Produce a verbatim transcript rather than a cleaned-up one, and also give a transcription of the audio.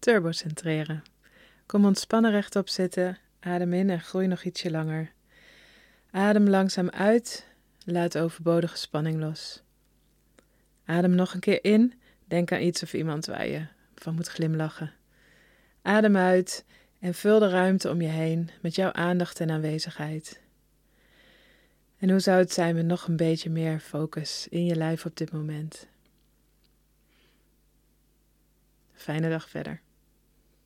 Turbocentreren. Kom ontspannen rechtop zitten, adem in en groei nog ietsje langer. Adem langzaam uit, laat overbodige spanning los. Adem nog een keer in, denk aan iets of iemand waar je van moet glimlachen. Adem uit en vul de ruimte om je heen met jouw aandacht en aanwezigheid. En hoe zou het zijn met nog een beetje meer focus in je lijf op dit moment? Fijne dag verder.